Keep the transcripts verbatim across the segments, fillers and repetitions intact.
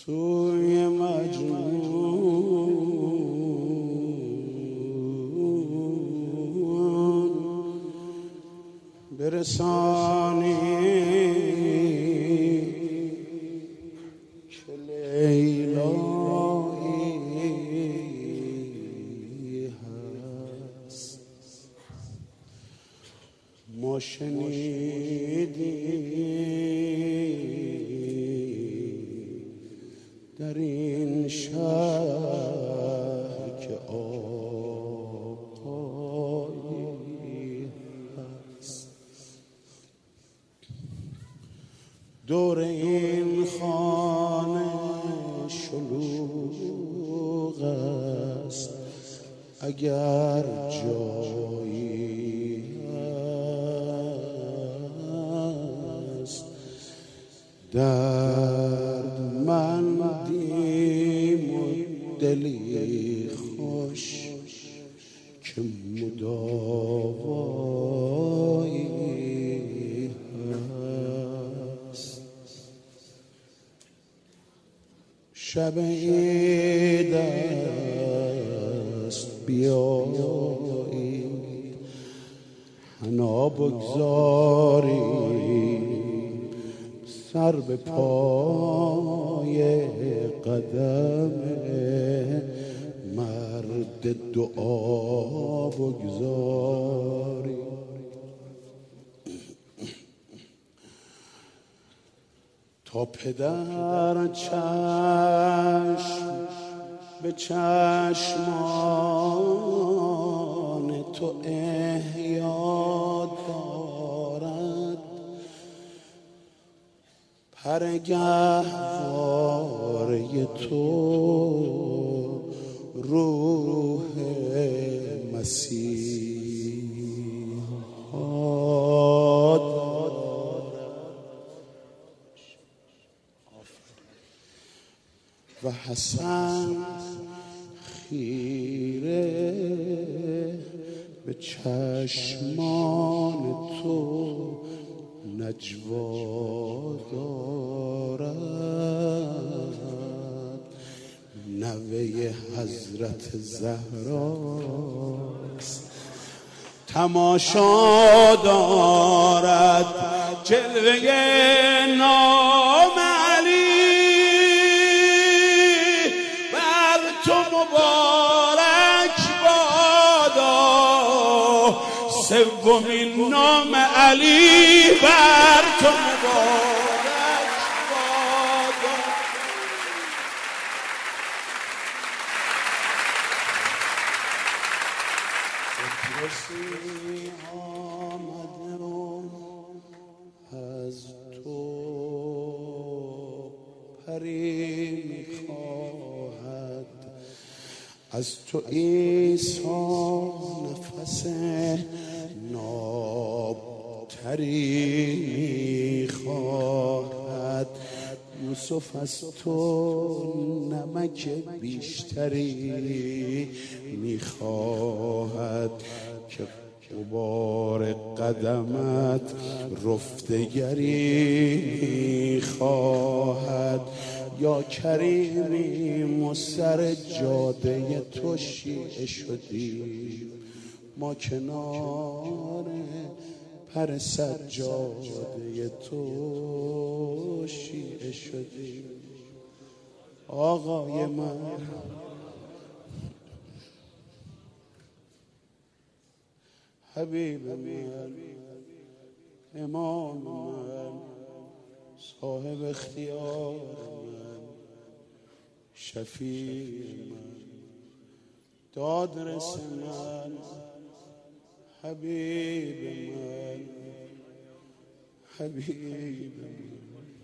سوی مجنون برسانی که لیلایی هست. ما شنیدیم در این شهر که آقایی هست. دور این خانه شلوغ است، اگر جایی هست دردمندیم و دلی خوش که مداوایی هست. شب عید است بیایید حنا بگذاریم سر به پای قدم مرد دعا بگذاریم. تا پدر چشم به چشمان تو احیا دارد، پرگهواره تو روح مسیحا دارد و حسن خیره به چشمان تو نجوا دارد. نوه حضرت زهراست تماشا دارد، جلوه نام علی بر تو مبارک بادا. سومین نام علی بر تو مبارک بادا. کسی آمده و از تو پری میخواهد، از تو عیسی نفس نابتری میخواهد. یوسف از تو نمک بیشتری میخواهد که غبار قدمت رفتگری میخواهد. یا کریمی ما سر جاده تو شیعه شدیم، ما کنار پر سجاده تو شیعه شدیم. آقای من حبیب من امام من صاحب اختیار من شفیع من دادرس من حبیب من حبیب من.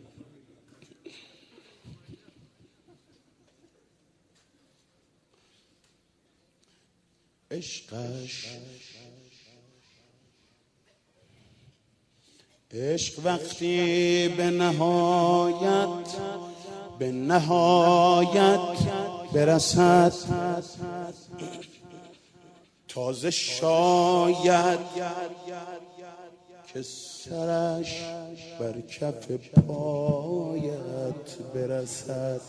عشقش عشق وقتی به نهایت به نهایت برسد، تازه شاید که سرش بر کف پایت برسد. برسد.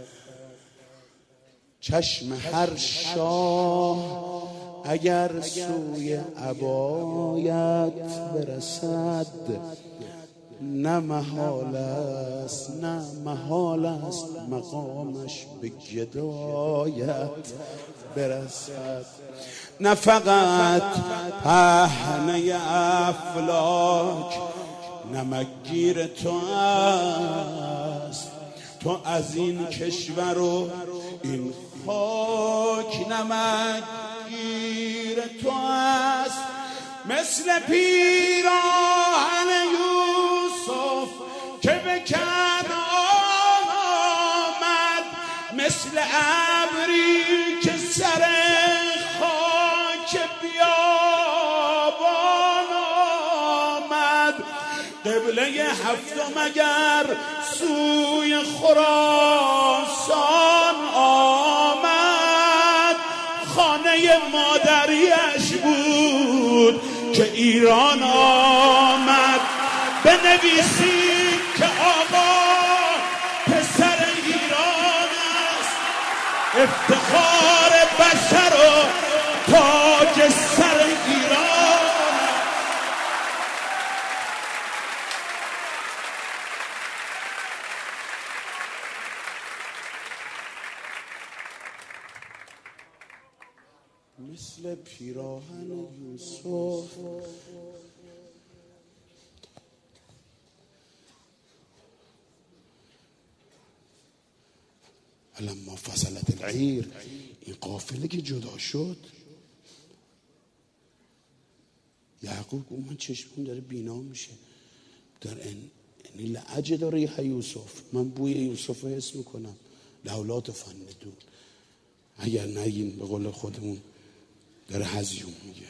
چشم هر شاه اگر سوی عبایت برسد، نه محال است نه محال است مقامش به گدایت برسد. نه فقط پهنه افلاک نمکگیر تو است، تو از این کشور و این خاک نمکگیر تو است. مثل پیراهن یوسف که به کنعان آمد، مثل ابری که سر خاک بیابان آمد. قبله هفتم اگر سوی خراسان آمد، خانه مادریش بود که ایران آمد. بنویسید که آقا پسر ایران است، افتخار بشر و تاج سر ایران. مثل پیراهن یوسف لما فصلت العیر، این قافله که جدا شد، یعقوب گفت من چشمم داره بینا میشه، در این این لعج داره یوسف، من بوی یوسف رو حس میکنم. لولا تفندون، اگر نگین به قول خودمون داره هزیون میگه.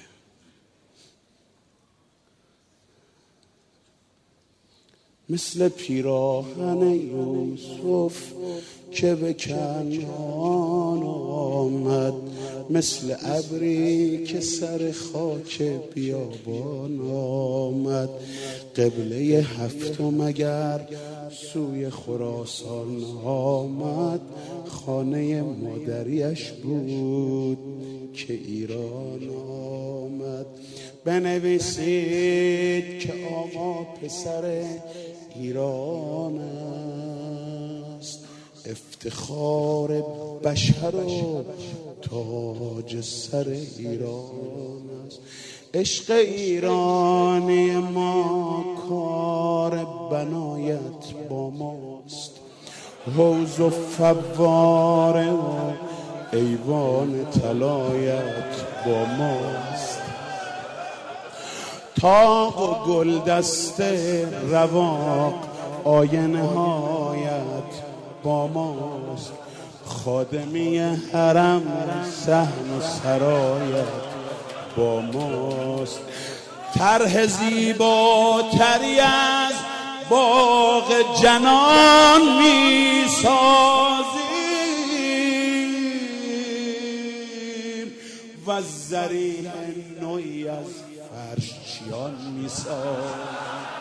مثل پیراهن یوسف که به کنعان آمد، مثل ابری که سر خاک بیابان آمد. قبله هفتم اگر سوی خراسان آمد، خانه مادریش بود که ایران آمد. بنویسید که آقا پسر ایران است، افتخار بشر و تاج سر ایران است. عشق ایرانی ما کار بنایت با ماست، حوض و فواره و ایوان طلایت با ماست. تاق و گل دست رواق آینه هایت با ماست. خادمی حرم صحن و سرایت با ماست. طرح زیباتری از باغ جنان می سازیم و زریح نوعی از فرشیان می سازیم.